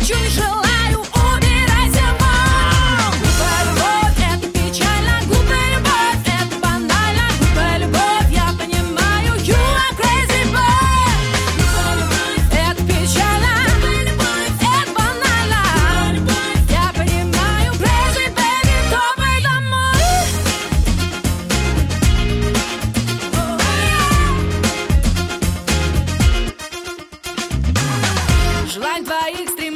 хочу, не желаю, убирайся вон. Глупая любовь, это печально. Глупая любовь, это банально. Глупая любовь, я понимаю, you are crazy boy. Глупая любовь, это печально. Глупая любовь, это банально. Глупая любовь, я понимаю, crazy baby, топай домой. Желаний твоих стремлений